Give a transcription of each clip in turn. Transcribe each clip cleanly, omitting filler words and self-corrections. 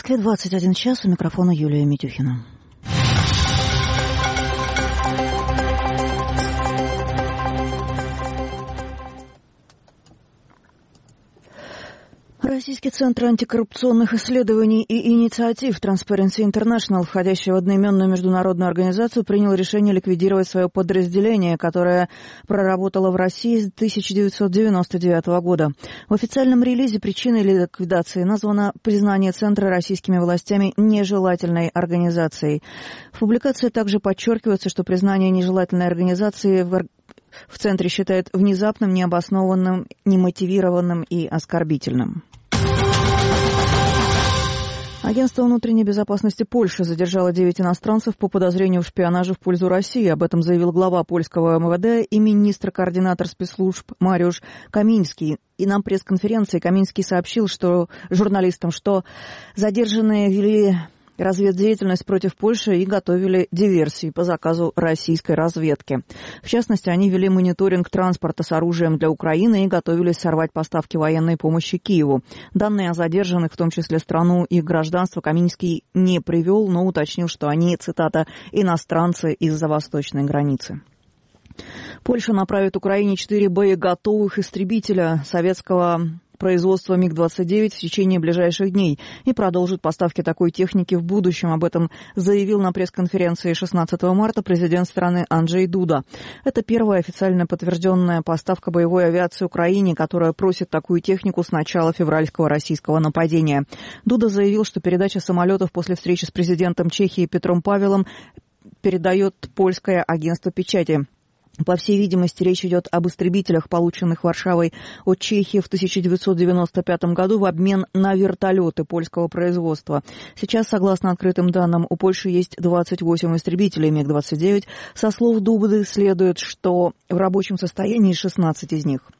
Москве 21 час, у микрофона Юлия Митюхина. Российский центр антикоррупционных исследований и инициатив Transparency International, входящий в одноименную международную организацию, принял решение ликвидировать свое подразделение, которое проработало в России с 1999 года. В официальном релизе причиной ликвидации названо признание центра российскими властями нежелательной организацией. В публикации также подчеркивается, что признание нежелательной организации в центре считают внезапным, необоснованным, немотивированным и оскорбительным. Агентство внутренней безопасности Польши задержало 9 иностранцев по подозрению в шпионаже в пользу России. Об этом заявил глава польского МВД и министр-координатор спецслужб Мариуш Каминский. И на пресс-конференции Каминский сообщил журналистам, что задержанные вели разведдеятельность против Польши и готовили диверсии по заказу российской разведки. В частности, они вели мониторинг транспорта с оружием для Украины и готовились сорвать поставки военной помощи Киеву. Данные о задержанных, в том числе страну и гражданство, Каминский не привел, но уточнил, что они, цитата, «иностранцы из-за восточной границы». Польша направит Украине 4 боеготовых истребителя советского производства МиГ-29 в течение ближайших дней и продолжит поставки такой техники в будущем. Об этом заявил на пресс-конференции 16 марта президент страны Анджей Дуда. Это первая официально подтвержденная поставка боевой авиации Украине, которая просит такую технику с начала февральского российского нападения. Дуда заявил, что передача самолетов после встречи с президентом Чехии Петром Павелом передает польское агентство печати. По всей видимости, речь идет об истребителях, полученных Варшавой от Чехии в 1995 году в обмен на вертолеты польского производства. Сейчас, согласно открытым данным, у Польши есть 28 истребителей МиГ-29. Со слов Дуды следует, что в рабочем состоянии 16 из них.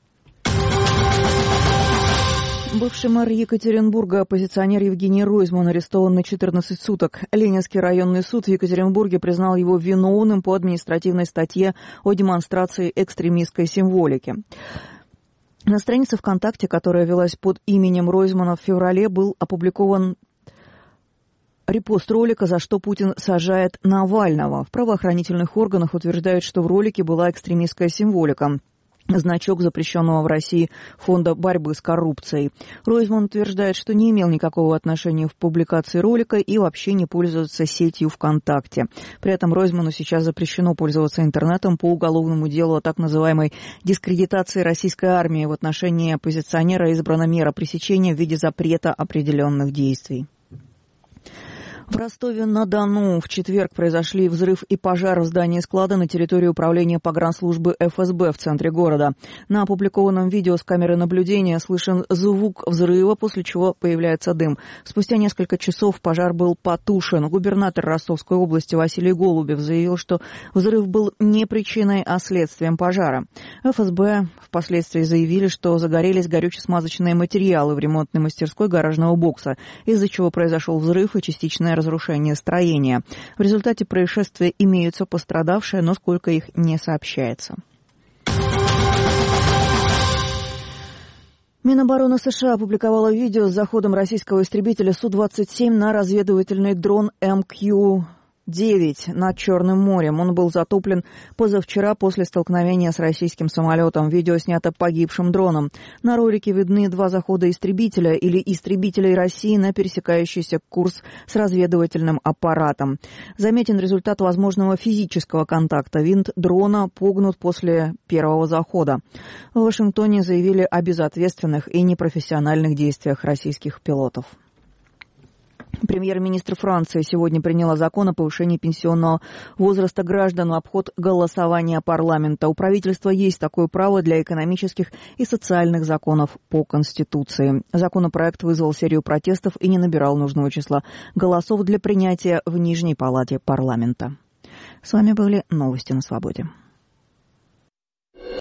Бывший мэр Екатеринбурга, оппозиционер Евгений Ройзман, арестован на 14 суток. Ленинский районный суд в Екатеринбурге признал его виновным по административной статье о демонстрации экстремистской символики. На странице ВКонтакте, которая велась под именем Ройзмана, в феврале был опубликован репост ролика, за что Путин сажает Навального. В правоохранительных органах утверждают, что в ролике была экстремистская символика. Значок запрещенного в России фонда борьбы с коррупцией. Ройзман утверждает, что не имел никакого отношения в публикации ролика и вообще не пользуется сетью ВКонтакте. При этом Ройзману сейчас запрещено пользоваться интернетом по уголовному делу о так называемой дискредитации российской армии. В отношении оппозиционера избрана мера пресечения в виде запрета определенных действий. В Ростове-на-Дону в четверг произошли взрыв и пожар в здании склада на территории управления погранслужбы ФСБ в центре города. На опубликованном видео с камеры наблюдения слышен звук взрыва, после чего появляется дым. Спустя несколько часов пожар был потушен. Губернатор Ростовской области Василий Голубев заявил, что взрыв был не причиной, а следствием пожара. ФСБ впоследствии заявили, что загорелись горюче-смазочные материалы в ремонтной мастерской гаражного бокса, из-за чего произошел взрыв и частичное разрушение строения. В результате происшествия имеются пострадавшие, но сколько их не сообщается. Минобороны США опубликовала видео с заходом российского истребителя Су-27 на разведывательный дрон МК-9 над Черным морем. Он был затоплен позавчера после столкновения с российским самолетом. Видео снято погибшим дроном. На ролике видны 2 захода истребителя или истребителей России на пересекающийся курс с разведывательным аппаратом. Заметен результат возможного физического контакта. Винт дрона погнут после первого захода. В Вашингтоне заявили о безответственных и непрофессиональных действиях российских пилотов. Премьер-министр Франции сегодня приняла закон о повышении пенсионного возраста граждан в обход голосования парламента. У правительства есть такое право для экономических и социальных законов по Конституции. Законопроект вызвал серию протестов и не набирал нужного числа голосов для принятия в Нижней палате парламента. С вами были новости на свободе.